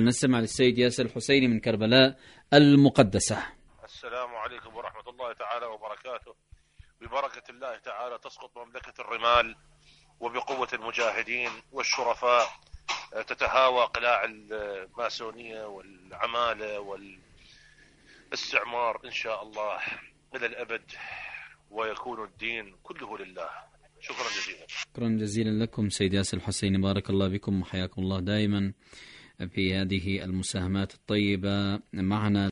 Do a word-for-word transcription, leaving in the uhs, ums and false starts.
نستمع للسيد ياسر الحسيني من كربلاء المقدسة. السلام عليكم ورحمة الله تعالى وبركاته. ببركة الله تعالى تسقط مملكة الرمال، وبقوة المجاهدين والشرفاء تتهاوى قلاع الماسونية والعمالة والاستعمار إن شاء الله إلى الأبد، ويكون الدين كله لله. شكرا جزيلا. شكرا جزيلا لكم سيد ياسر الحسيني، بارك الله بكم وحياكم الله دائما في هذه المساهمات الطيبة معنا.